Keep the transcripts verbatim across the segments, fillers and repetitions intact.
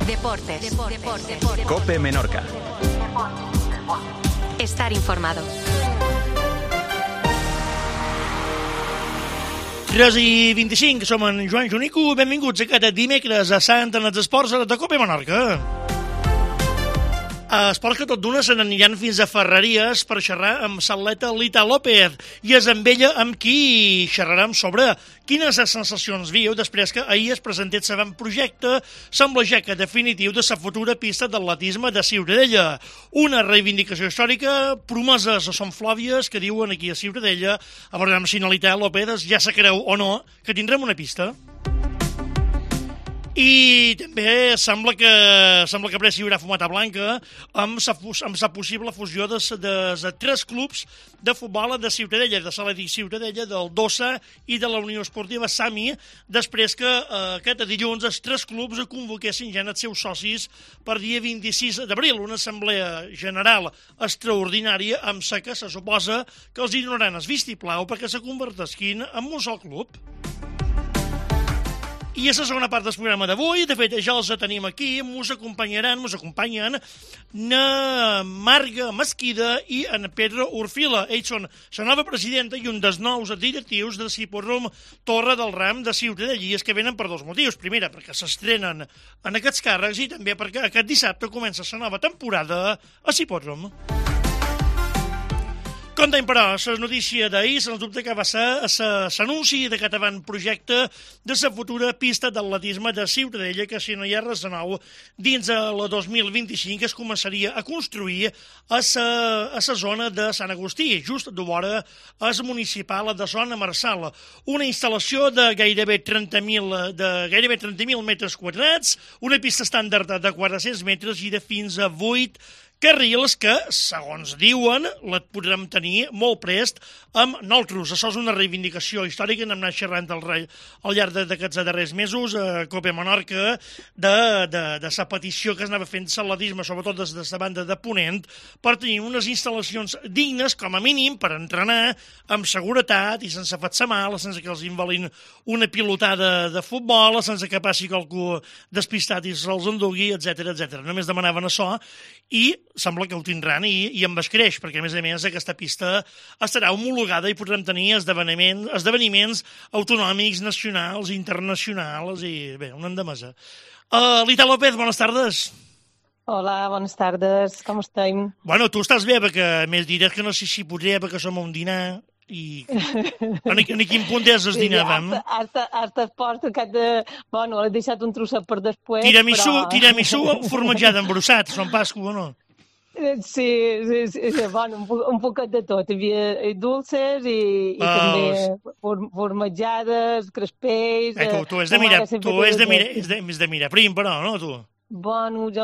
Deportes. Deportes. Deportes. COPE Menorca. Estar informado. tres i vint-i-cinc, som en Joan Junico. Benvinguts a cada dimecres a Sant en els esports de COPE Menorca. A Esports que tot d'una se n'aniran fins a Ferreries per xerrar amb l'atleta Lita López, i és amb ella amb qui xerrarem sobre quines sensacions viu després que ahir es presentés l'avantprojecte, sembla ja que definitiu, de la futura pista d'atletisme de Ciutadella. Una reivindicació històrica, promeses són flòvies que diuen aquí a Ciutadella. A veure si Lita López ja se creu o no que tindrem una pista. I també sembla que sembla que pressa hi haurà fumata blanca amb la possible fusió de, de, de tres clubs de futbol de Ciutadella, de l'Atlètic Ciutadella, del Dossa i de la Unió Esportiva Sami, després que eh, aquest dilluns els tres clubs convoquessin ja els seus socis per dia vint-i-sis d'abril, una assemblea general extraordinària amb la que se suposa que els hi donaran el vistiplau perquè se convertisquin en un sol club. I és la segona part del programa d'avui. De fet, ja els tenim aquí. Mos acompanyaran, mos acompanyen na Marga Mesquida i en Pedro Urfila. Ells són la nova presidenta i un dels nous directius de l'Hipòdrom Torre del Ram de Ciutadella. I és que venen per dos motius. Primera, perquè s'estrenen en aquests càrrecs, i també perquè aquest dissabte comença la nova temporada a l'Hipòdrom. Com dèiem, però, la notícia d'ahir, sens dubte que va ser l'anunci d'aquest avantprojecte de la futura pista d'atletisme de Ciutadella, que si no hi ha res de nou, dins el dos mil vint-i-cinc es començaria a construir a la zona de Sant Agustí, just de vora el municipal de Zona Marçal. Una instal·lació de gairebé trenta mil de gairebé trenta mil metres quadrats, una pista estàndard de quatre-cents metres i de fins a vuit carrils que, segons diuen, la podrem tenir molt prest amb nosaltres. Això és una reivindicació històrica. N'hem anat xerrant al, al llarg d'aquests darrers mesos a COPE Menorca de, de, de la petició que es anava fent l'atletisme, sobretot des de la banda de Ponent, per tenir unes instal·lacions dignes, com a mínim, per entrenar amb seguretat i sense fer-se mal, sense que els invalin una pilotada de futbol, sense que passi qualcú despistat i se'ls endugui, etcètera, etcètera. Només demanaven això i sembla que ho tindran i, i amb escreix, perquè a més a més aquesta pista estarà homologada i podrem tenir esdeveniments, esdeveniments autonòmics, nacionals, internacionals i bé, una endemesa. Uh, Lita López, bones tardes. Hola, bones tardes, com estem? Bueno, tu estàs bé, perquè més diràs que no sé si podré, perquè som a un dinar i en, en quin punt és el dinar, vam? Hasta, hasta el post aquest de... Bueno, l'he deixat un trosset per després, tiramisú, però... Tiramisú formatjada embrossat, són Pasqua o no? Sí, sí, sí, sí, bueno, un, un poquet de tot. Hi havia dolces i, i oh, també for, formatjades, crespells... Eh, tu, tu és de mirar, tu és de mirar, és de, és de mirar prim, però, no, tu? Bueno, jo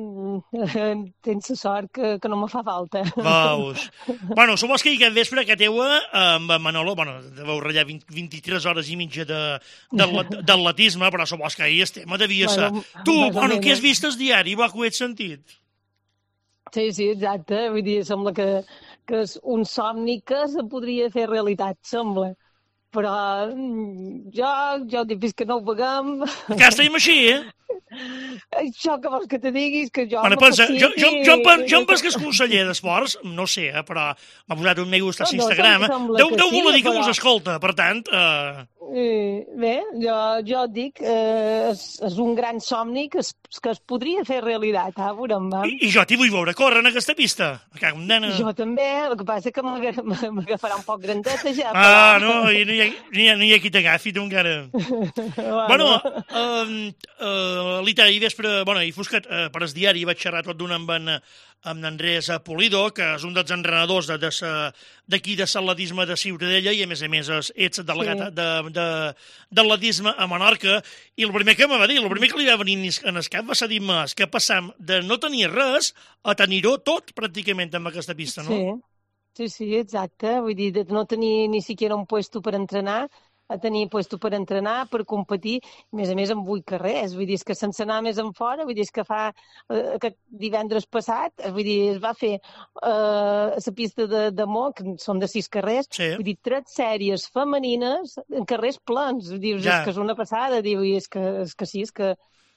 tens la sort que, que no me fa falta. Veus. Bueno, supos que aquest vespre que teua amb Manolo, bueno, deveu ratllar vint, vint-i-tres hores i mitja d'atletisme, però supos que ahir el tema devia ser... Bueno, tu, bueno, què has vist el diari? Va, que ho ets sentit? Sí, sí, exacte. Vull dir, sembla que, que és un somni que se podria fer realitat, sembla. Però jo, jo dic, fins que no ho veiem... Que estem així, eh? Això que vols que te diguis, que jo... Bueno, pensa, jo, jo, jo, jo, jo em penso que és conseller d'esports, no sé, eh, però m'ha posat un me gusta a Instagram. No, deu, deu voler dir que us escolta, per tant... Eh... Eh, bé, jo, jo dic, eh, és, és un gran somni que es, que es podria fer realitat, eh, veurem, va? I, I jo t'hi vull veure córrer en aquesta pista. Jo també, el que passa és que m'agafarà un poc grandeta ja. Però... Ah, no, no hi ha, no hi ha, no hi ha qui t'agafi, tu encara. Bueno, uh, uh, Lita, ahir vespre, bueno, ahir foscat, uh, per el diari vaig xerrar tot d'una amb en, amb Andrés Polido, que és un dels entrenadors de, de sa, d'aquí de l'atletisme de Ciutadella, i a més a més ets delegat sí. de, de, d'atletisme a Menorca, i el primer que em va dir, el primer que li va venir en el cap va ser dir-me que passam de no tenir res a tenir-ho tot pràcticament amb aquesta pista, no? Sí, sí, sí, exacte. Vull dir, de no tenir ni siquiera un puesto per entrenar, a tenir puesto per entrenar, per competir, a més a més amb vuit carrers, vull dir, és que sense anar més en fora, vull dir, és que fa eh, aquest divendres passat, vull dir, es va fer eh, la pista de, de Mo, que són de sis carrers, sí. Vull dir, tres sèries femenines en carrers plens, dius, ja. És que és una passada, diu, i és que, és que sí, és que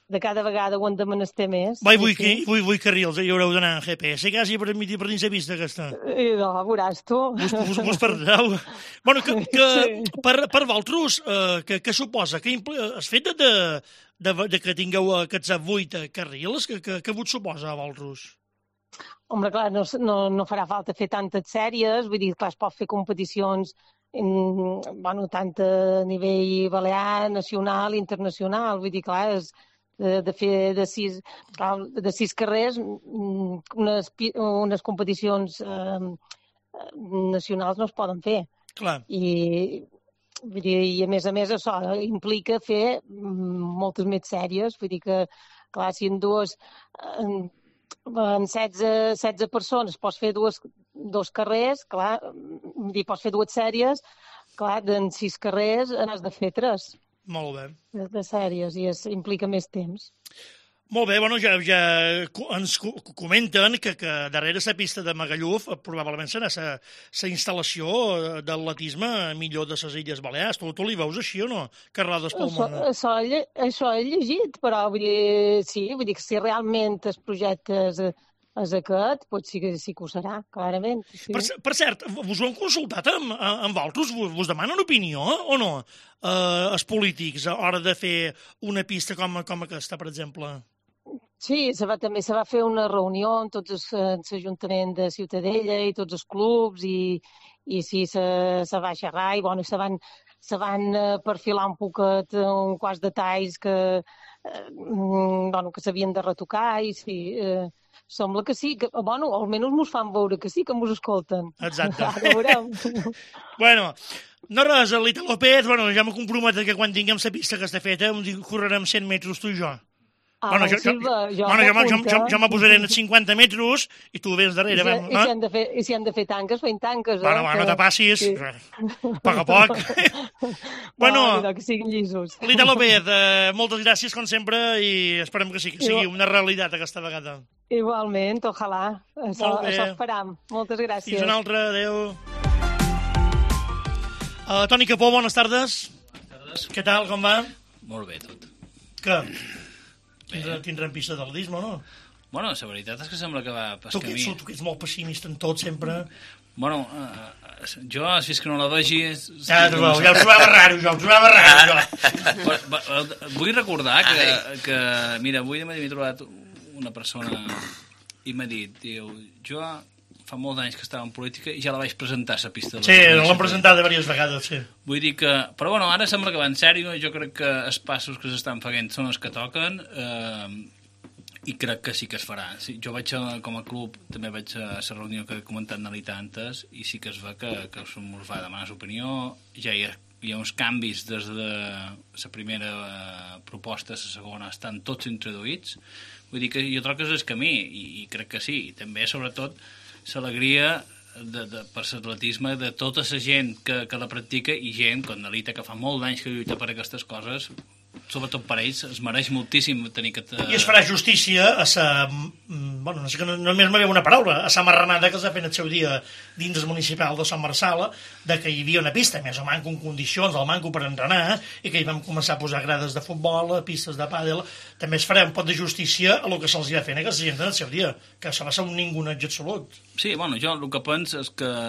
de cada vegada ho hem de menester més. Vai, vull, sí. vull, vull carrils, hi haureu d'anar en G P S, quasi per, per dins de vista, aquesta. I no, veuràs tu. Vos, vos, vos perdreu. Bueno, que, que Sí. per, per vosaltres, eh, que, que suposa? Que impl... el fet de, de, de que tingueu aquests vuit carrils, que, que, que vos suposa a vosaltres? Home, clar, no, no, no farà falta fer tantes sèries, vull dir, clar, es pot fer competicions en, bueno, tant a nivell balear, nacional, internacional, vull dir, clar, és, de, de fer de sis, clar, de sis carrers unes, unes competicions eh, nacionals no es poden fer. Clar. I, vull dir, i a més a més això implica fer moltes més sèries, vull dir que, clar, si en dues... En, en setze, setze persones pots fer dues, dos carrers, clar, dir, pots fer dues sèries, clar, en sis carrers n'has de fer tres. Molt bé. De, de sèries, i es, implica més temps. Molt bé, bueno, ja, ja ens comenten que, que darrere la pista de Magalluf probablement serà la instal·lació de l'atletisme millor de les Illes Balears. Tu, tu li veus així o no? Carrades pel món. Això, això, això he llegit, però vull dir, sí, vull dir que si realment el projecte és, és aquest, doncs sí que, sí que ho serà, clarament. Sí. Per, per cert, vos ho han consultat amb, amb vosaltres? Vos, vos demanen opinió o no? Eh, els polítics a l'hora de fer una pista com, com aquesta, per exemple? Sí, se va, també se va fer una reunió amb tots els, l'Ajuntament de Ciutadella i tots els clubs i, i sí, se, se va xerrar i bueno, se van, se van perfilar un poquet un quants detalls que, eh, bueno, que s'havien de retocar i sí, eh, sembla que sí, que, bueno, almenys mos fan veure que sí, que mos escolten. Exacte. Ara veurem. Bueno, no res, Lita López, bueno, ja m'ho comprometo que quan tinguem la pista que està feta correrem cent metres tu i jo. Ah, bueno, jo, Silva, jo, bueno, jo, jo, jo, jo me posaré en I cinquanta metres i tu vens darrere. si, eh? i si han de fer, i si han de fer tanques, feien tanques. Bueno, eh? bueno, no te passis. Sí. A poc a poc. Bueno, no, que siguin llisos. Lita López, eh, moltes gràcies, com sempre, i esperem que sí, que sigui una realitat aquesta vegada. Igualment, ojalà. Això, això esperam. Moltes gràcies. Fins una altra, adeu. Uh, Toni Capó, bones tardes. Bones tardes. Què tal, com va? Molt bé, tot. Què? Tindrem, tindrem pista d'atletisme o no? Bueno, la veritat és que sembla que va pas tu, camí. Tu, tu que ets molt pessimista en tot, sempre. Bueno, uh, jo, si és que no la vegi... Ja, ja, no ja ho trobava raro, jo, ho trobava raro, jo. Vull recordar que, que, mira, avui m'he trobat una persona i m'ha dit, diu, jo fa molts anys que estava en política i ja la vaig presentar, la pista. De sí, l'hem presentat diverses vegades, sí. Vull dir que... Però bueno, ara sembla que va en sèrio, jo crec que els passos que s'estan fent són els que toquen eh, i crec que sí que es farà. Sí, jo vaig, a, com a club, també vaig a la reunió que he comentat analitzant antes i sí que es ve que, que us va demanar l'opinió, ja hi ha, hi ha uns canvis des de la primera eh, proposta a la segona, estan tots introduïts. Vull dir que jo trobo que és el camí i, i crec que sí, i també, sobretot, l'alegria de, de, per l'atletisme de tota la gent que, que la practica i gent com Nelita que fa molt d'anys que lluita per aquestes coses, sobretot per ells es mereix moltíssim tenir que... I es farà justícia a sa... Bueno, no sé que no, només m'havia una paraula, a sa marranada que es va fer en el seu dia dins el municipal de Sant Marçal, de que hi havia una pista, més o manco en condicions, el manco per entrenar, i que hi vam començar a posar grades de futbol, pistes de pàdel. També es farà un pot de justícia a el que se'ls va fer a aquesta gent en el seu dia, que això va ser un ninguneig absolut. Sí, bueno, jo el que penso és que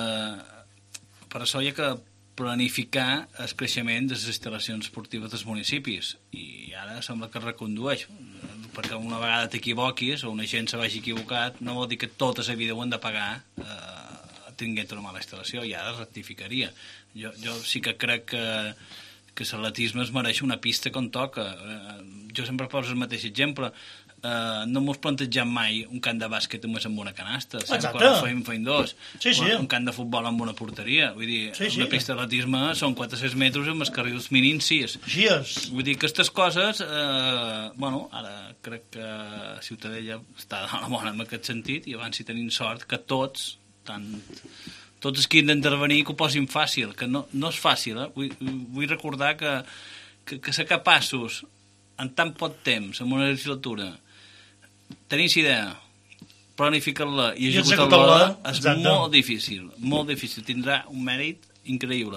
per això hi ha que planificar el creixement de les instal·lacions esportives dels municipis i ara sembla que es recondueix perquè una vegada t'equivoquis o una gent se vagi equivocat no vol dir que tota la vida ho han de pagar eh, tinguent una mala instal·lació i ara es rectificaria jo, jo sí que crec que que l'atletisme es mereix una pista com toca eh, jo sempre poso el mateix exemple Uh, no mos plantegem mai un camp de bàsquet només amb una canasta sempre feim, feim dos sí, sí. un camp de futbol amb una porteria vull dir, sí, sí. una pista d'atletisme són quatre a sis metres amb els carrils mínims sis Gies. Vull dir que aquestes coses eh, bueno, ara crec que Ciutadella està a la bona en aquest sentit i abans si tenim sort que tots tant tots els que han d'intervenir que ho posin fàcil que no, no és fàcil eh? vull, vull recordar que, que, que ser capaços en tan poc temps en una legislatura tenir idea, planificar-la i executar-la és molt difícil, molt difícil. Tindrà un mèrit increïble.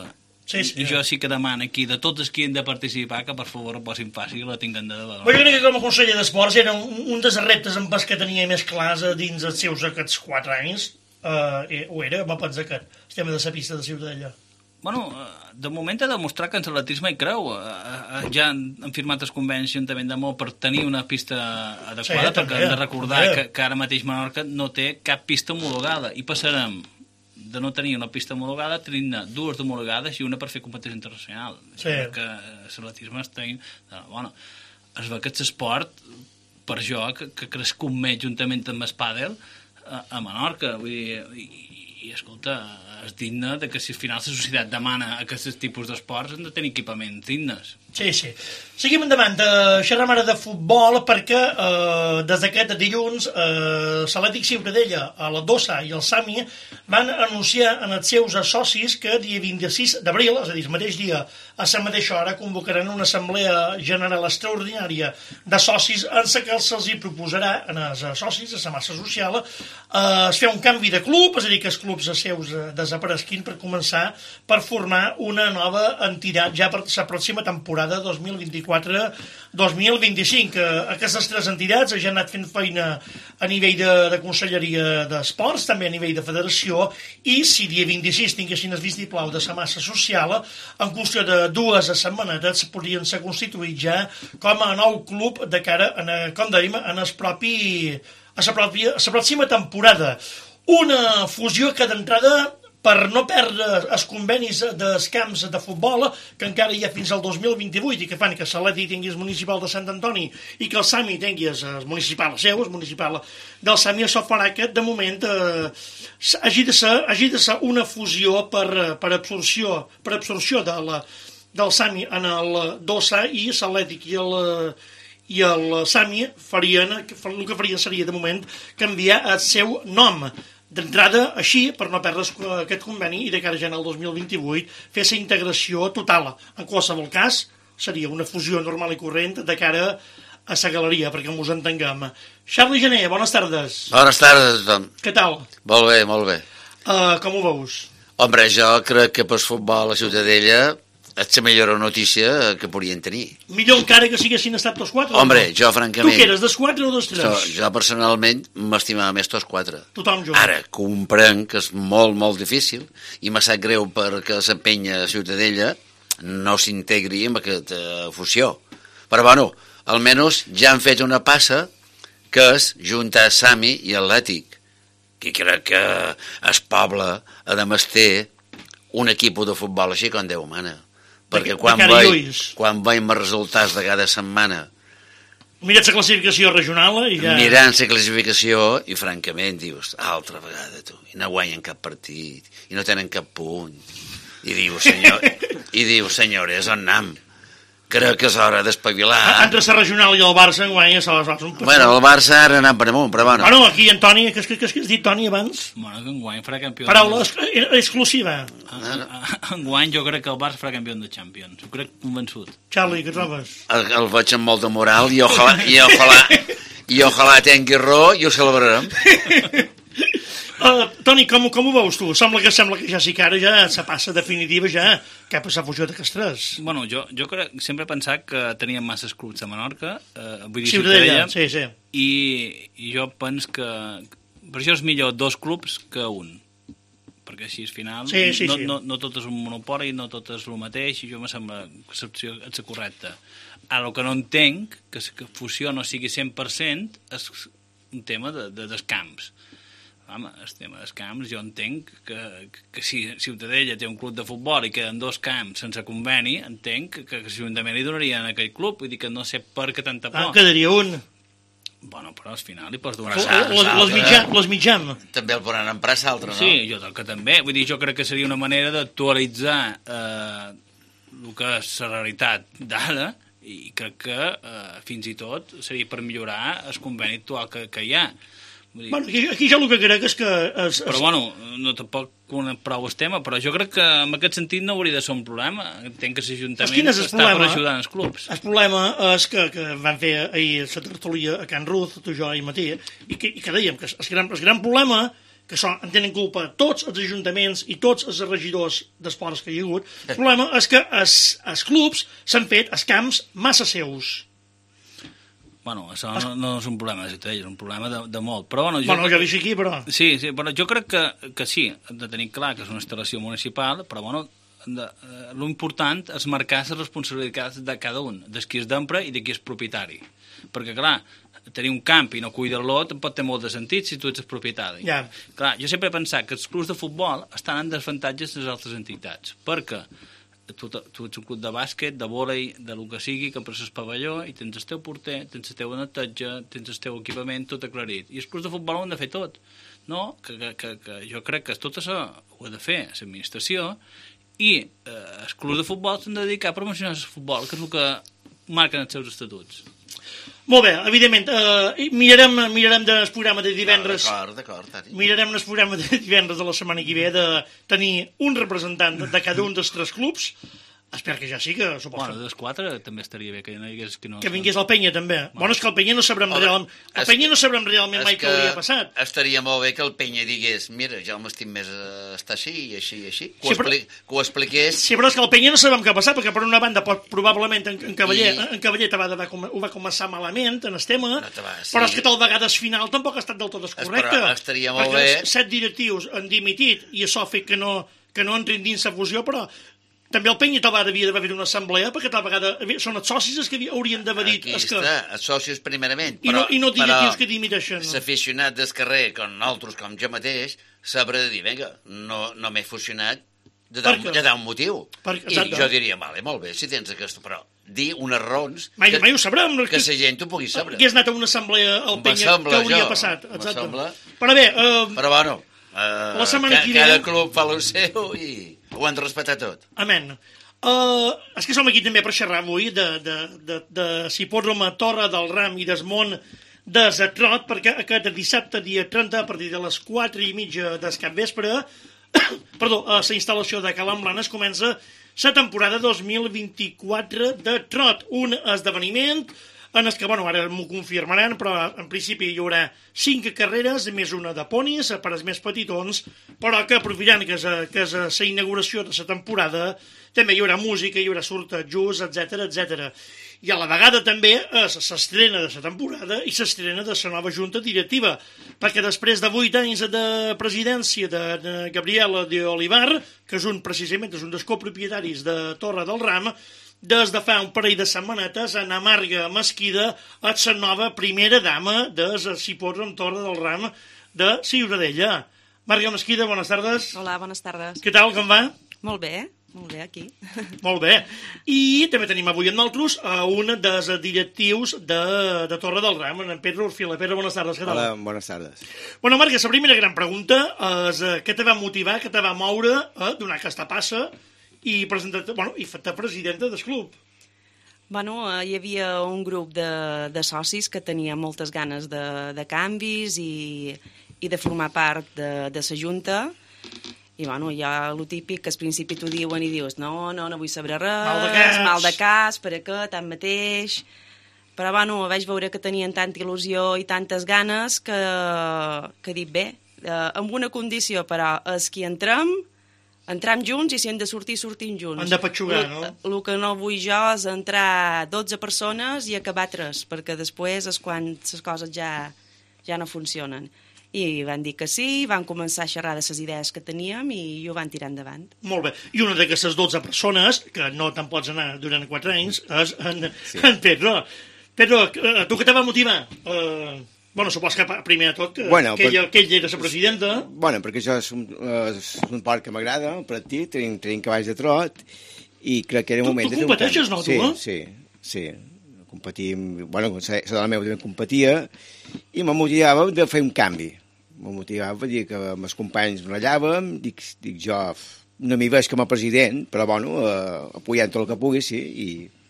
Sí, sí. I jo sí que demano aquí, de tots els que han de participar, que per favor ho posin fàcil i la tinguen de valor. Jo crec que com a conseller d'Esports era un, un dels reptes en pas que tenia més clars dins els seus aquests quatre anys, eh, ho era, va pensar que el tema de la pista de Ciutadella. Bueno, de moment ha demostrat que en l'atletisme hi creu. Ja han firmat el conveni Ajuntament de Maó per tenir una pista adequada, sí, perquè hem de recordar que, que ara mateix Menorca no té cap pista homologada, i passarem de no tenir una pista homologada, tenint dues homologades i una per fer competició internacional. Sí. Que l'atletisme està... Bueno, es veu que aquest esport, per jo, que, que crescut més juntament amb el pàdel a, a Menorca. Vull dir, i, i, escolta, és digne de que si al final la societat demana aquests tipus d'esports han de tenir equipaments dignes. Sí, sí. Seguim endavant. Uh, xerram ara de futbol perquè uh, des d'aquest dilluns uh, l'Atlètic Ciutadella, a la Dossa i el Sami van anunciar en els seus socis que dia vint-i-sis d'abril, és a dir, el mateix dia, a la mateixa hora, convocaran una assemblea general extraordinària de socis en la que se'ls hi proposarà en els socis, a la massa social, uh, es fer un canvi de club, és a dir, que els clubs seus uh, desapareguin per començar per formar una nova entitat ja per la pròxima temporada dos mil vint-i-quatre dos mil vint-i-cinc. Aquestes tres entitats ja han anat fent feina a nivell de, de Conselleria d'Esports, també a nivell de federació, i si dia vint-i-sis tinguessin el vistiplau de la massa social, en qüestió de dues setmanetes podrien ser constituïts ja com a nou club de cara, en, com dèiem, en el propi, a la pròpia, a la pròxima temporada. Una fusió que d'entrada, per no perdre els convenis dels camps de futbol, que encara hi ha fins al dos mil vint-i-vuit i que fan que l'Atlètic tingui el municipal de Sant Antoni i que el Sami tingui el municipal seu, el municipal del Sami, això farà que, de moment, eh, hagi, de ser, hagi de ser una fusió per, per absorció, per absorció de la, del Sami en el Dossa, i l'Atlètic i el... i el Sami farien, el que farien seria, de moment, canviar el seu nom. D'entrada, així, per no perdre aquest conveni, i de cara ja en el dos mil vint-i-vuit, fer la integració total. En qualsevol cas, seria una fusió normal i corrent de cara a la galeria, perquè ens entenguem. Charlie Gené, bones tardes. Bones tardes a tothom. Què tal? Molt bé, molt bé. Uh, com ho veus? Hombre, jo crec que per futbol a Ciutadella és la millor notícia que podien tenir. Millor encara que siguessin estat tots quatre? Hombre, no? jo francament... Tu que eres, dels quatre o dels tres? Jo, jo personalment m'estimava més tots quatre. Tothom jo. Ara, comprenc que és molt, molt difícil, i m'ha sap greu perquè la penya Ciutadella no s'integri en aquesta fusió. Però, bueno, almenys ja han fet una passa que és juntar Sami i Atlètic, que crec que el poble, a més, té un equip de futbol així com Déu mana. Perquè quan veiem, quan veiem els resultats de cada setmana, mirant la classificació regional i ja... mirant la classificació, i francament dius, altra vegada tu, i no guanyen cap partit, i no tenen cap punt, i dius, senyor, i dius, senyores, on anem? Crec que és hora d'espavilar. Entre la regional i el Barça, guanya, se les un... Bueno, el Barça ara anant per amunt, però bueno. Bueno, aquí, Antoni, què has dit, Toni, abans? Bueno, que enguany farà campió... Paraula exclusiva. Enguany jo crec que el Barça farà campió de Champions. Ho crec convençut. Charlie, què trobes? El, el veig amb molta moral, i ojalà, i ojalà, i ojalà tengui raó, i ho celebrarem. Uh, Toni, com, com ho veus tu? Sembla que sembla que ja sí que ara ja se passa definitiva ja cap a la fusió d'aquests tres. Bueno, jo, jo crec, sempre he pensat que teníem masses clubs a Menorca, eh, vull dir Ciutadella, sí, sí. I, i jo penso que per això és millor dos clubs que un, perquè així al final sí, sí, no, sí. no, no tot és un monopoli, no tot és el mateix, i jo me sembla que l'opció és la correcta. Ara, el que no entenc, que la fusió no sigui cent per cent, és un tema de, de, dels camps. Home, el tema dels camps, jo entenc que, que, que si Ciutadella té un club de futbol i queden dos camps sense conveni, entenc que, que l'Ajuntament li donaria en aquell club, vull dir que no sé per què tanta por. Ah, quedaria un. Bueno, però al final li pots donar... Les mitjam, les mitjam. També el podran emprar l'altre, no? Sí, jo crec que també. Vull dir, jo crec que seria una manera d'actualitzar eh, el que és la realitat d'ara, i crec que eh, fins i tot seria per millorar el conveni actual que, que hi ha. Dir... Bueno, aquí, aquí jo el que crec és que... Es, es... Però bueno, no tampoc prou el tema, però jo crec que en aquest sentit no hauria de ser un problema. Entenc que l'Ajuntament està per ajudar els clubs. El problema és que, que van fer ahir la tertúlia a Can Ruth, tu, jo i Matí, i que, i que dèiem que el gran, el gran problema que són, en tenen culpa tots els ajuntaments i tots els regidors d'esports que hi ha hagut. El problema és que els, els clubs s'han fet els camps massa seus. Bueno, això no, no és un problema de Ciutadella, és un problema de, de molt. Però, bueno, jo, bueno, jo deixo aquí, però... Sí, sí, però jo crec que, que sí, hem de tenir clar que és una instal·lació municipal, però, bueno, de, eh, l'important és marcar les responsabilitats de cada un, de qui és d'empra i de qui és propietari. Perquè, clar, tenir un camp i no cuidar-lo pot tenir molt de sentit si tu ets el propietari. Ja. Clar, jo sempre he pensat que els clubs de futbol estan en desavantatges de les altres entitats, perquè tu, tu ets un club de bàsquet, de vòlei, de lo que sigui, que empreses pavelló i tens el teu porter, tens el teu netatge, tens el teu equipament, tot aclarit. I els clubs de futbol ho han de fer tot. No? Que, que, que, que jo crec que tot això ho ha de fer l'administració i eh, els clubs de futbol s'han de dedicar a promocionar el futbol, que és el que marquen els seus estatuts. Molt bé, evidentment, eh, mirarem, mirarem del programa de divendres... No, d'acord, d'acord, Tati. Mirarem el programa de divendres de la setmana que ve de tenir un representant de cada un dels tres clubs. Espero que ja sí, que s'ho pot Bueno, fer. dels quatre també estaria bé que no hi hagués... Que, no Que vingués el Penya, també. Bueno, bueno és que el Penya no sabrem Home, realment... El és Penya que- no sabrem realment mai És què hauria passat. Estaria molt bé que el Penya digués mira, ja m'estim més a estar així i així i així. Que, Sí, ho, però- expli que ho expliqués. Sí, però és que el Penya no sabem què ha passat, perquè per una banda pot, probablement en, en Cavaller, I- en Cavaller va, va, ho va començar malament en el tema, No te va, sí. però és que tal vegades final tampoc ha estat del tot correcte. Però estaria molt perquè bé. els set directius han dimitit i això ha fet que no, que no entrin dins la fusió, però també el Penya tal vegada havia d'haver fet una assemblea, perquè tal vegada són els socis els que havia- haurien d'haver dit... Aquí és que... està, els socis primerament. I no, i no directius però que dimiteixen. l'aficionat del carrer, com nosaltres, com jo mateix, sabrà de dir, vinga, no, no m'he fusionat de dar, Per què? de dar un motiu. Per- I exacte. jo diria, vale, molt bé, si tens aquesta... Però dir unes raons Mai, que, mai ho sabrem. que la gent ho pugui saber. Hagués anat a una assemblea al Penya, M'assembla, que hauria jo. passat. Exacte. M'assembla. Però bé, eh, Però bueno, eh, La setmana ca, que ve- cada club fa el seu i ho han de respectar tot. amén. Uh, és que som aquí també per xerrar avui de, de, de, de si Hipòdrom, Torre del Ram i Desmont de Zetrot, perquè aquest dissabte, dia trenta, a partir de les quatre i mitja del capvespre, perdó, a la instal·lació de Calam Blanes comença la temporada dos mil vint-i-quatre de Trot, un esdeveniment en el que, bueno, ara m'ho confirmaran, però en principi hi haurà cinc carreres, més una de ponis, per als més petitons, però que aprofitant que és, que és la inauguració de la temporada, també hi haurà música, hi haurà sortejos, etcètera, etcètera. I a la vegada també és l'estrena de la temporada i l'estrena de la nova junta directiva, perquè després de vuit anys de presidència de, de Gabriela de Olivar, que és un, precisament, és un dels copropietaris de Torre del Ram, des de fa un parell de setmanetes, Ana Marga Mesquida és la nova primera dama de Hipòdrom Torre del Ram de Ciutadella. Marga Mesquida, bones tardes. Hola, bones tardes. Què tal, com va? Molt bé, molt bé, aquí. Molt bé. I també tenim avui amb nosaltres a un dels directius de, de Torre del Ram, en Pedro Orfila. Pedro, bones tardes, què tal? Hola, bones tardes. Bueno, Marga, la primera gran pregunta és eh, què te va motivar, què te va moure a donar aquesta passa i presentar, bueno, i fer-te presidenta del club. Bueno, eh, hi havia un grup de, de socis que tenia moltes ganes de, de canvis i, i de formar part de, de la junta. I, bueno, hi ha el típic que al principi t'ho diuen i dius no, no, no vull saber res, Mal de cas. mal de cas, per a què, tant mateix. Però, bueno, vaig veure que tenien tanta il·lusió i tantes ganes que, que he dit, bé, eh, amb una condició, però, és que entrem, entrem junts i si hem de sortir, sortim junts. Han de petxugar, no? El que no vull jo és entrar dotze persones i acabar tres, perquè després és quan les coses ja, ja no funcionen. I van dir que sí, van començar a xerrar de les idees que teníem i ho van tirar endavant. Molt bé. I una d'aquestes dotze persones, que no te'n pots anar durant quatre anys, és en, sí. en Pedro. Pedro, eh, tu què te va motivar? Uh, bueno, supos que primer de tot que, Bueno, que, ella, per- que ella era la presidenta. Bueno, perquè això és un, és un port que m'agrada, el partit, tenim, tenim cavalls de trot, i crec que era un Tu- moment... tu de fer un competeixes, canvi. no, tu, Sí, sí, sí. Competim... Bueno, la de la meva també competia, i me motivava de fer un canvi. Me motivava a dir que amb els companys ratllàvem, dic, dic jo, no m'hi veig com a president, però, bueno, eh, apoyant tot el que pugui, sí, i...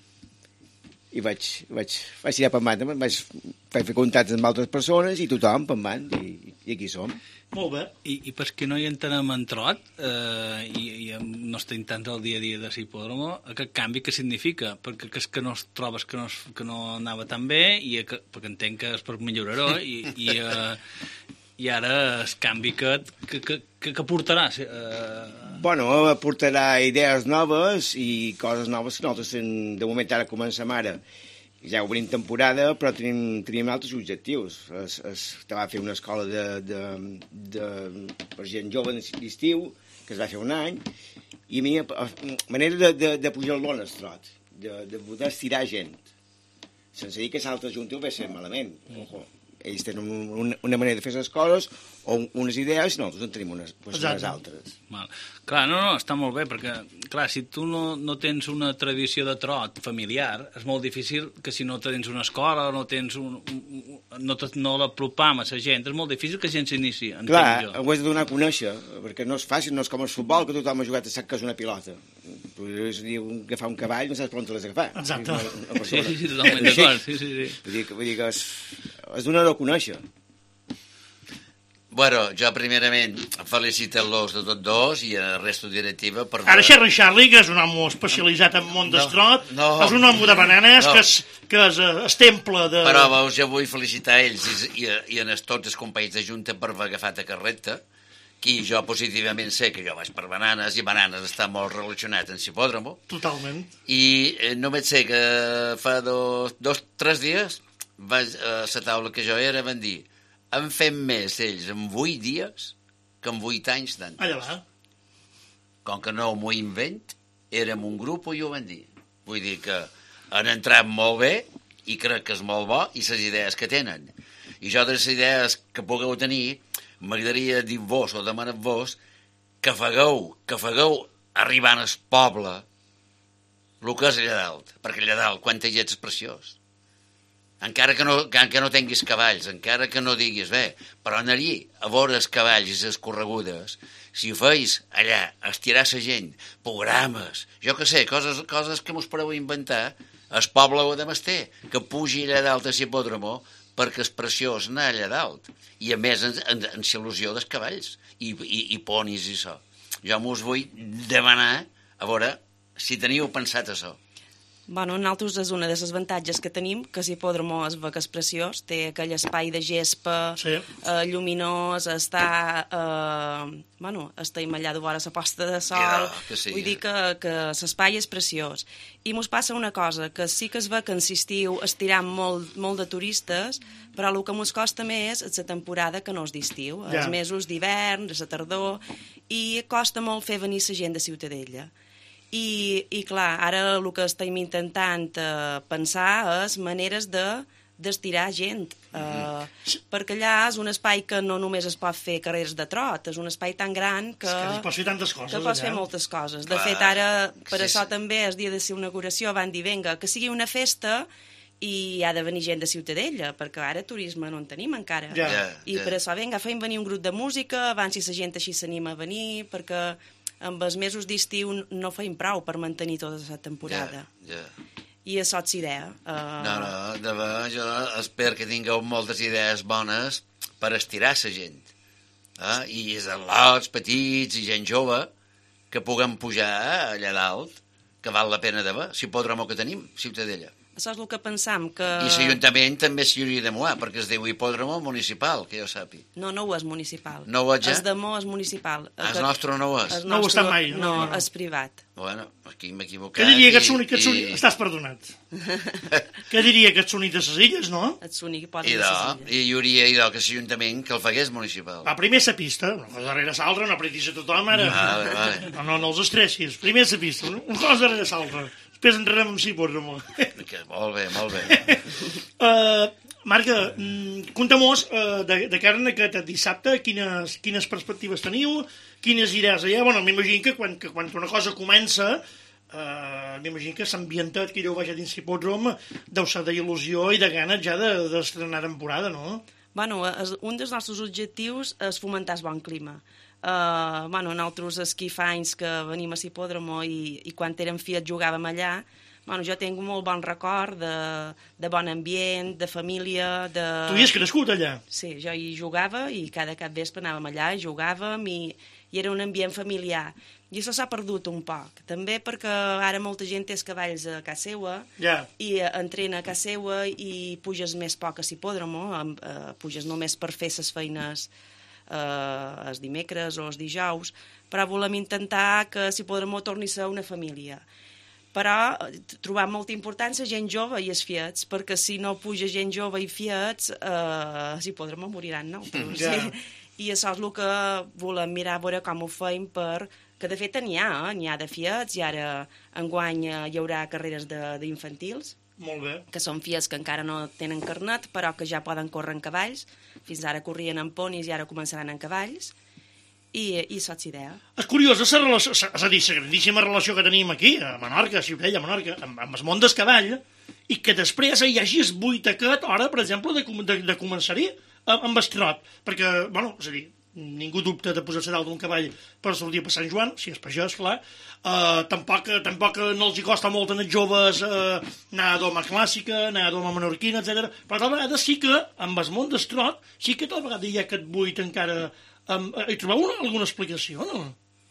i vaig, vaig, vaig tirar per endavant, vaig, vaig fer contactes amb altres persones i tothom per endavant, i, i aquí som. Molt bé. I, i per què no hi entenem en trot eh, i, i no estem tant al dia a dia de l'hipòdromo, aquest canvi que significa? Perquè que és que no es trobes que no, es, que no anava tan bé, i que, perquè entenc que és per millorar-ho, i, i, eh, i ara el canvi que, que, que, que, que portarà? Eh... Bueno, aportarà idees noves i coses noves que nosaltres ten- de moment ara comencem ara. Ja obrim temporada, però tenim, tenim altres objectius. Es, es, te va fer una escola de, de, de, per gent jove d'estiu, que es va fer un any, i a mi, manera de, de, de pujar el l'on estrot, de, de poder estirar gent, sense dir que l'altre junta ho va ser malament. Ojo. Ells tenen un, una manera de fer les coses o unes idees i nosaltres en tenim unes, pues, unes altres. Mal. Clar, no, no, està molt bé, perquè, clar, si tu no, no tens una tradició de trot familiar, és molt difícil que si no tens una escola, no tens un, un, no, te, no l'apropam a la gent, és molt difícil que gent s'inici, entenc Clar, jo. ho has de donar a conèixer, perquè no és fàcil, no és com el futbol, que tothom ha jugat a sac que és una pilota. És a dir, agafar un cavall, no saps per on te l'has d'agafar. Exacte. Sí, sí, sí, totalment d'acord, sí, sí, sí. Vull dir, vull dir que és, és donar a conèixer. Bueno, jo primerament felicito-los de tots dos i a la resta directiva per... Ara Xerra Charlie, que és un home especialitzat en món d'estrot, no, és un home de bananes, no. que, és, que és eh, el temple de... Però veus, jo vull felicitar ells i, i, i en tots els companys de Junta per haver agafat a carreta, que jo positivament sé que jo vaig per bananes i bananes està molt relacionat amb Hipòdromo. Totalment. I eh, només sé que fa dos, dos tres dies vaig, a la taula que jo era van dir en fem més ells en vuit dies que en vuit anys d'anys. Allà va. Com que no m'ho invent, érem un grup i ho van dir. Vull dir que han entrat molt bé i crec que és molt bo i les idees que tenen. I jo de les idees que pugueu tenir m'agradaria dir-vos o demanar-vos que fagueu, que fagueu arribant al poble el que és allà dalt, perquè allà dalt, quan hi ets, és preciós. Encara que no, que no tinguis cavalls, encara que no diguis bé, però anar-hi a veure els cavalls i les corregudes, si ho feis allà, estirar la gent, programes, jo que sé, coses, coses que mos podeu inventar, el poble ho ha de mester, que pugi allà dalt a l'hipòdromo, perquè és preciós anar allà dalt. I a més, en, en, en il·lusió dels cavalls, i, i, i ponis i això. Jo mos vull demanar, a veure, si teniu pensat això. Bueno, nosaltres és una de les avantatges que tenim, que l'hipòdromo es ve que és preciós, té aquell espai de gespa, sí. eh, lluminós, està, eh, bueno, estem allà de vora la posta de sol, Ja, que sí, vull dir que, que l'espai és preciós. I mos passa una cosa, que sí que es ve que en l'estiu estirem molt, molt de turistes, però el que mos costa més és la temporada que no és d'estiu, ja. els mesos d'hivern, la tardor, i costa molt fer venir la gent de Ciutadella. I, i clar, ara el que estem intentant eh, pensar és maneres de d'estirar gent, eh, perquè allà és un espai que no només es pot fer carreres de trot, és un espai tan gran que, És que es pot fer tantes coses, que pots allà. fer moltes coses. De Clar, fet, ara, per sí, això sí. també, el dia de la inauguració, van dir, vinga, que sigui una festa i ha de venir gent de Ciutadella, perquè ara turisme no en tenim encara. Ja. Ja, I ja. per això, vinga, fem venir un grup de música, abans si la gent així s'anima a venir, perquè amb els mesos d'estiu no feim prou per mantenir tota la temporada. Ja, ja. I això és idea. Uh... No, no, de veure, jo espero que tingueu moltes idees bones per estirar la gent. Eh? I és al·lots petits i gent jove que puguem pujar allà dalt, que val la pena de veure, si hipòdromo que tenim, Ciutadella. Això és el que pensam, que... I l'Ajuntament també s'hi hauria de moar, perquè es diu hipòdromo municipal, que jo sàpiga. No, no ho és municipal. No ho és ja? El de Mo és municipal. El nostre no ho és? El No ho nostre, està mai, no, No, no, no. és privat. Bueno, aquí m'he equivocat. Què diria que ets i- únic, que ets únic? i- Estàs perdonat. Què diria que ets únic de ses illes, no? Ets únic i pots I dir de, les illes. i hi hauria idò que l'Ajuntament que el fagués municipal. Va, primer sa pista, una cosa darrere l'altra, no apretis a tothom, ara. Vale, vale. No, no, no els estressis. Primer sa pista, una cosa darrere l'altra. Després entrarem en hipòdromo. Que molt bé, molt bé. Uh, Marca, mm, conta-mos uh, de, de cara a aquest dissabte, quines, quines perspectives teniu, quines idees hi ha. Bueno, m'imagino que quan, que quan una cosa comença, uh, m'imagino que s'ambienta, que jo vaig a dins l'hipòdrom, deu ser d'il·lusió i de ganes ja d'estrenar de, temporada, no? Bueno, és, un dels nostres objectius és fomentar el bon clima. Uh, bueno, nosaltres esquí fa anys que venim a l'hipòdromo i, i quan érem fills jugàvem allà. Bueno, jo tinc un molt bon record de, de bon ambient, de família, de... Tu hi has crescut allà? Sí, jo hi jugava i cada cap vespre anàvem allà, jugàvem i, i era un ambient familiar. I això s'ha perdut un poc. També perquè ara molta gent té els cavalls a casa seva Ja. i eh, entrena a casa seva i puges més poc a l'hipòdromo, eh, puges només per fer les feines eh, els dimecres o els dijous, però volem intentar que l'hipòdromo torni a ser una família. Però trobam molta importància gent jove i els fiets, perquè si no puja gent jove i fiets, eh, l'hipòdromo moriran nosaltres. Ja. Sí? I això és el que volem mirar a veure com ho feim per... que de fet n'hi ha, eh? N'hi ha de fiets, i ara enguany eh, hi haurà carreres de- d'infantils, Molt bé. que són fiets que encara no tenen carnet, però que ja poden córrer en cavalls. Fins ara corrien en ponis i ara començaran en cavalls. I, i això és idea. És curiós, és, relació, és a dir, la grandíssima relació que tenim aquí, a Menorca, a Ciutadella, a Menorca, amb, amb el món del cavall, i que després hi hagi el buit aquest, hora, per exemple, de, com- de, de començar-hi amb, amb el trot. Perquè, bueno, és a dir, ningú dubta de posar-se dalt d'un cavall per sortir per Sant Joan, si és pagès, clar. Uh, tampoc, tampoc no els hi costa molt als joves uh, anar a doma clàssica, anar a doma menorquina, etcètera. Però tal vegada sí que, amb el món del trot, sí que tal vegada hi ha aquest buit encara... Um, hi trobeu una, alguna explicació, no?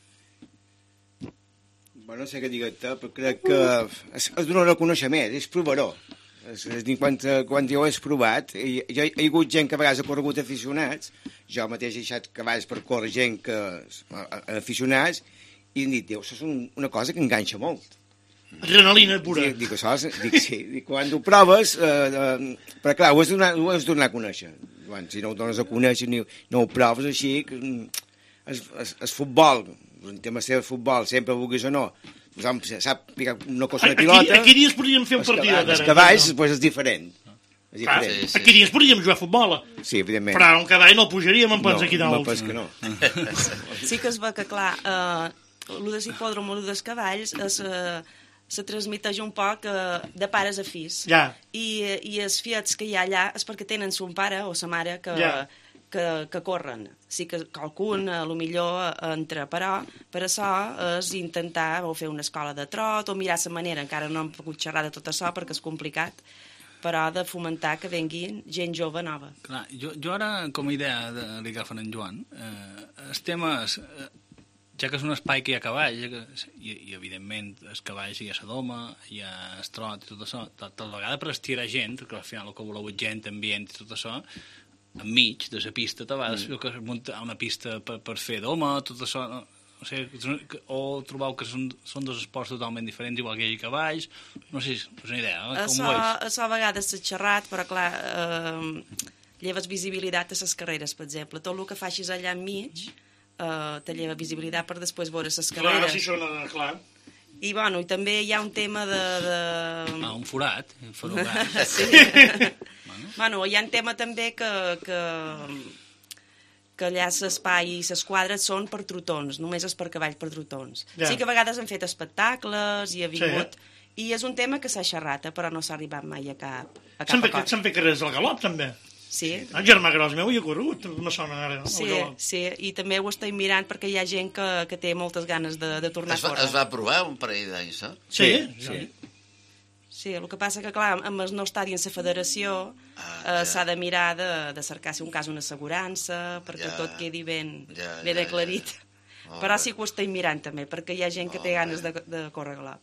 Bueno, no sé què digues-te, però crec que es, es donarà a conèixer més, és provaró. És, és dir, quan, quan jo ho he provat, hi, hi, ha, hi ha hagut gent que a vegades ha corregut aficionats, jo mateix he deixat cavalls per córrer gent que a, a, aficionats, i han dit, Déu, això és un, una cosa que enganxa molt. Adrenalina pura. Dic, dic, això, és- dic, sí, dic, quan ho proves, eh, eh, però clar, ho has, de donar, ho has de donar a conèixer. Quan, si no ho dones a conèixer, ni, no ho proves així, que, mm, es, es, es futbol, un tema de futbol, sempre vulguis o no, tothom sap picar una cosa de Aquí, pilota, aquí dies podríem fer un els partit. cavalls, els cavalls pues, és diferent. És Clar, diferent. Sí, sí. aquí dies podríem jugar a futbol, Sí, evidentment. però un cavall no el pujaríem en plens aquí no, dalt. pas que no. Sí que es ve que, clar, eh, el de l'hipòdrom, el dels cavalls, es, eh, se transmeteix un poc eh, de pares a fills. Ja. I, I els fiets que hi ha allà és perquè tenen son pare o sa mare que, Ja. que, que corren. Sí que qualcun, a lo millor, entra, però per això és intentar o fer una escola de trot o mirar la manera, encara no hem pogut xerrar de tot això perquè és complicat, però de fomentar que venguin gent jove nova. Clar, jo, jo ara, com a idea de li agafen en Joan, eh, els temes, eh, ja que és un espai que hi ha cavalls, ja que, i, i evidentment els cavalls hi ha la doma, hi ha el trot i tot això, tal, tal vegada per estirar gent, que al final el que voleu és gent, ambient i tot això, enmig de la pista, tal vegada mm. que es munta una pista per, per fer doma, tot això, no, no sé, que- o trobeu que són, són dos esports totalment diferents, igual que hi hagi cavalls, no sé, és una idea, eh? com Això, ho veus? això a vegades s'ha xerrat, però clar, eh, lleves visibilitat a les carreres, per exemple. Tot el que facis allà enmig eh, te lleva visibilitat per després veure les Clar, carreres. si són, eh, clar. I, bueno, i també hi ha un tema de... de... Ah, un forat, un forat. Sí. Bueno, hi ha un tema també que, que, que allà l'espai i les quadres són per trotons, només és per cavalls per trotons. Ja. Sí que a vegades han fet espectacles i ha vingut... I és un tema que s'ha xerrat, eh, però no s'ha arribat mai a cap, a cap S'han fet, acord. s'han fet carreres del galop, també. Sí, El germà gros meu hi ha corregut, me sona ara, el sí, galop. sí, i també ho estic mirant perquè hi ha gent que, que té moltes ganes de, de tornar Es a va, córrer. es va provar un parell d'anys, no? Sí, sí. sí. Sí, el que passa que, clar, amb el no estar dins la federació Ah, eh, ja. s'ha de mirar de, de cercar, si un cas, una assegurança, perquè Ja. tot quedi ben, Ja, ben ja, aclarit. ja. Però Molt sí que ho estic mirant, també, perquè hi ha gent que té Molt ganes bé. de, de córrer galop.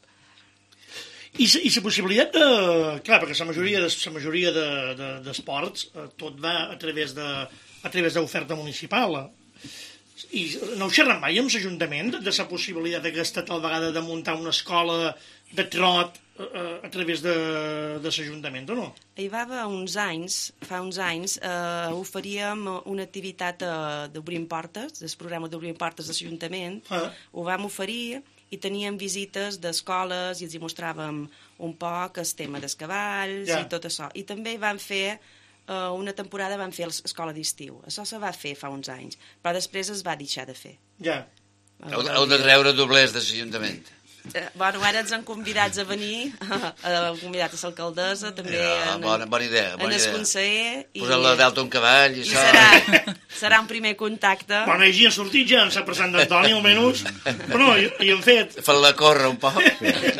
I, s- i la possibilitat de... Clar, perquè la majoria de- la majoria de- de- d'esports de, eh, tot va a través de a través d'oferta municipal. I no heu xerrat mai amb l'Ajuntament de la possibilitat aquesta tal vegada de muntar una escola de trot eh, a través de, de l'Ajuntament, o no? Hi va haver uns anys, fa uns anys, eh, oferíem una activitat eh, d'Obrim Portes, del programa d'Obrim Portes de l'Ajuntament, Ah. ho vam oferir i teníem visites d'escoles i els hi mostràvem un poc el tema dels cavalls Ja. i tot això. I també van fer, eh, una temporada van fer l'escola d'estiu. Això se va fer fa uns anys, però després es va deixar de fer. Ja. Heu, heu de treure doblers de l'Ajuntament. Eh, bueno, ara ens han convidats a venir, han convidat a l'alcaldessa, també Ja, en, bona, bona idea, en bona el idea. conseller. I, Posar-la dalt un cavall i, i això. serà, serà un primer contacte. Bueno, ells hi han sortit ja en Sant Sant d'Antoni, almenys, però no, hi, hi han fet... Fan-la córrer un poc.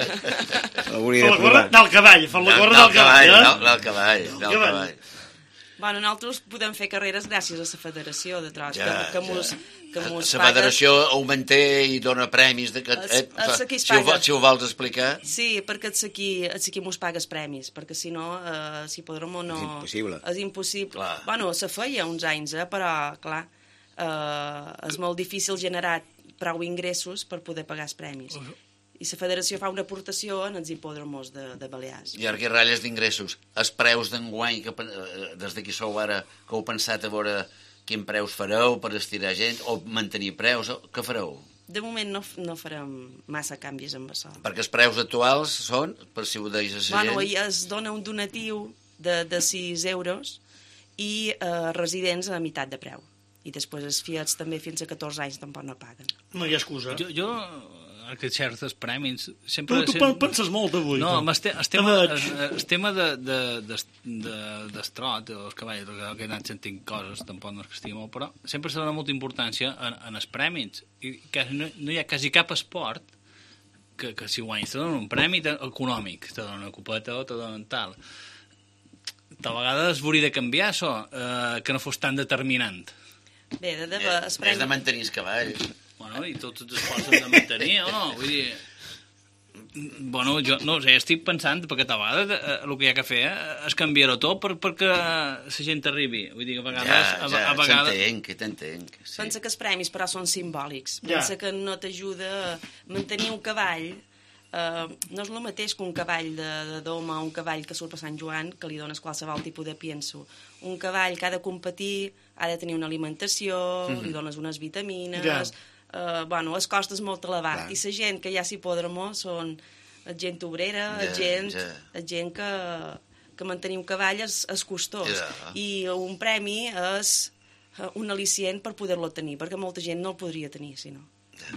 Hauria Fa de la corre provar. del cavall, fa la corre del cavall, del eh? cavall, del cavall, del cavall. cavall. Bueno, nosaltres podem fer carreres gràcies a la federació de trot, Ja, que, que mos, ja. que mos La federació augmenta i dona premis. De que, Es- eh, es fa- aquí es si, ho, paga. vo- si ho vols explicar... Sí, perquè és aquí, és aquí mos pagues premis, perquè si no, eh, si podrem o no... És impossible. És impossible. Clar. Bueno, se feia uns anys, eh, però, clar, eh, és molt difícil generar prou ingressos per poder pagar els premis. I la federació fa una aportació en els hipòdromos de, de Balears. I ara que ratlles d'ingressos, els preus d'enguany, que pen- eh, des d'aquí sou ara, que heu pensat a veure quin preus fareu per estirar gent, o mantenir preus, o què fareu? De moment no, f- no farem massa canvis amb això. Perquè els preus actuals són, per si ho deies a la Bueno, gent... i es dona un donatiu de, de sis euros i eh, residents a meitat de preu. I després els fiats també fins a catorze anys tampoc no paguen. No hi ha excusa. Jo, jo aquests certs premis... Tu, Sempre, tu sempre... penses molt avui. No, tu. amb el, te, el Te tema, veig. el, el tema de, de, de, de, d'estrot, o els cavalls, que, que he anat sentint coses, tampoc no és que estigui molt, però sempre se dona molta importància en, en els premis. I quasi no, no hi ha quasi cap esport que, que si guanyes te donen un premi te- econòmic, te donen una copeta o te donen tal. De vegades hauria de canviar això, eh, que no fos tan determinant. Bé, de, de, Eh, es és premi... de mantenir els cavalls. Bueno, i tots els esports s'han de mantenir, o no? Vull dir... Bueno, jo no ho sé, estic pensant, perquè a vegades eh, el que hi ha que fer eh, és canviar-ho tot per, perquè la gent arribi. Vull dir que a vegades... Ja, a, ja, a vegades... t'entenc, t'entenc. Sí. Pensa que els premis, però, són simbòlics. Ja. Pensa que no t'ajuda a mantenir un cavall. Eh, no és el mateix que un cavall de, de doma, un cavall que surt per Sant Joan, que li dones qualsevol tipus de pienso. Un cavall que ha de competir, ha de tenir una alimentació, mm-hmm. li dones unes vitamines... Ja. Eh, bueno, el cost és molt elevat. Clar. I la gent que hi ha a Hipòdromo són gent obrera, Ja, gent, ja. gent que, que mantenir un cavall és, és costós. Ja. I un premi és eh, un al·licient per poder-lo tenir, perquè molta gent no el podria tenir, si no.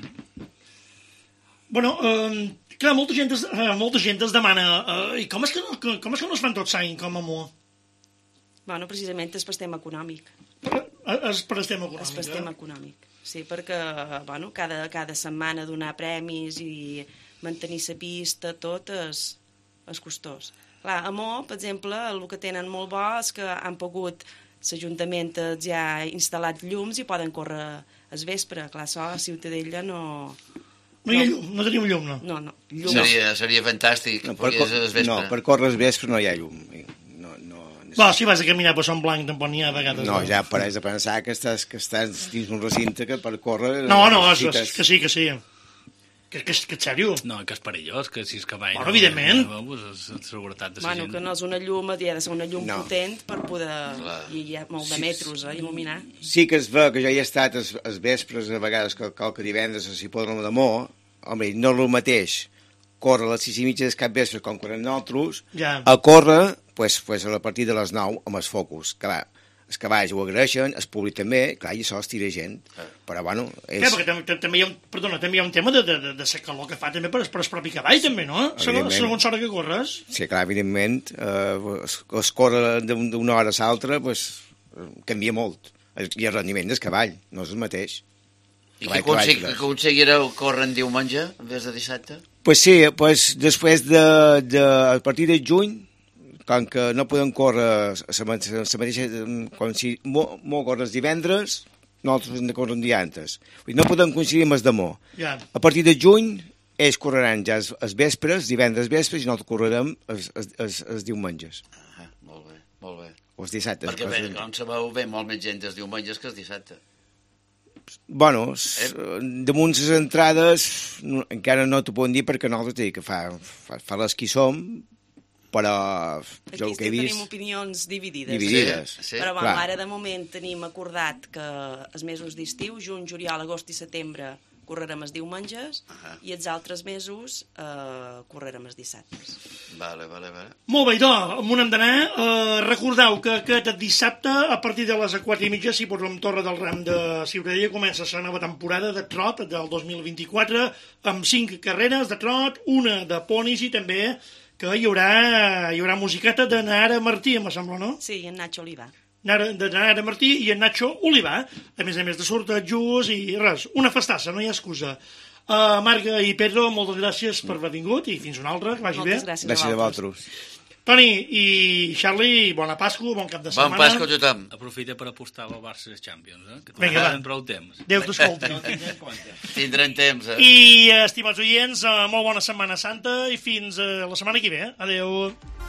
Bueno, eh, clar, molta gent es, eh, molta gent es demana eh, i com és, que no, com és que no es fan tot sang com amor? Bueno, precisament és per tema econòmic. Eh, És per estem econòmic. És per tema econòmic. Sí, perquè, bueno, cada, cada setmana donar premis i mantenir la pista, tot és, és costós. Clar, a Mo, per exemple, el que tenen molt bo és que han pogut, l'Ajuntament ja ha instal·lat llums i poden córrer al vespre. Clar, això a Ciutadella no... No hi ha llum, no tenim llum, no. No, no, llum. Seria, seria fantàstic. No, per, perquè cor- és el vespre. no, per córrer el vespre no hi ha llum. No, no, Bo, si vas a caminar per Sant Blanc tampoc n'hi ha a vegades. no, ja pareix de pensar que estàs, que estàs dins un recinte que per córrer... No, no, és, necessites- és, que sí, que sí. Que, que, que és sèrio. No, que és perillós, que si és cavall... Bueno, evidentment. No, pues, és la seguretat de la Bueno, gent. que no és una llum, ha de ser una llum No. potent per poder... Clar. I hi ha molt de Sí, metros, eh, il·luminar. Sí que es veu que jo hi he estat els, els vespres, a vegades que qualque divendres a Hipòdrom de Mo, home, no és el mateix córrer a les sis i mitja del cap vespre com correm nosaltres, Ja. a córrer pues, pues a la partir de les nou amb els focus. Clar, els cavalls ho agraeixen, el públic també, clar, i això estira gent. Però, bueno, és... Clar, perquè tam tam també hi ha un, perdona, també hi ha un tema de, de, de, de la calor que fa també per, per el propi cavall, també, no? Segons, Evidentment. segons l'hora que corres. Sí, clar, evidentment, eh, es, es córrer d'un- d'una hora a l'altra, pues, eh, canvia molt. El- I el rendiment del cavall no és el mateix. I Cavall, que, consegui, cavall, que aconseguireu córrer en diumenge en vez de dissabte? Pues sí, pues després de, de, a partir de juny, com que no podem córrer a la mateixa... Com si mo, mo corre els divendres, nosaltres hem de córrer un dia antes. Vull dir, no podem coincidir amb els de Mo. Ja. A partir de juny, ells correran ja els, els vespres, divendres vespres, i nosaltres correrem els, els, els, els diumenges. Ah, molt bé, molt bé. O els dissabtes. Perquè bé, els- com sabeu, ve molt més gent els diumenges que els dissabte. Bueno, s- damunt les entrades no, encara no t'ho poden dir perquè nosaltres te dic que fa, fa, fa les qui som, però Aquí jo el que he tenim vist... opinions dividides. Dividides. Sí, sí. Però bueno, clar. ara de moment tenim acordat que els mesos d'estiu, juny, juliol, agost i setembre, correrem els diumenges Ahà. i els altres mesos eh, correrem els dissabtes. Vale, vale, vale. Molt bé, doncs, on hem d'anar? Uh, recordeu que aquest dissabte, a partir de les quatre i mitja, si posem Torre del Ram de Ciutadella, comença la nova temporada de trot del dos mil vint-i-quatre, amb cinc carreres de trot, una de ponis i també que hi haurà, hi haurà musiqueta de Nara Martí, em sembla, no? Sí, i en Nacho Olivar. Nara, de Nara Martí i en Nacho Olivar, a més a més de sortejos i res, una festassa, no hi ha excusa. Uh, Marga i Pedro, moltes gràcies per haver vingut i fins una altra, que vagi Moltes bé. gràcies, Gràcies a a vosaltres. vosaltres. Toni i Charlie, bona Pasqua, bon cap de setmana. Bon Pasqua a tothom. Aprofita per apostar al Barça Champions, eh? Que Vinga, va. t'ho prou temps. Déu t'escolti. Tindrem temps, eh? I, estimats oients, eh, molt bona Setmana Santa i fins eh, la setmana que ve. Adéu.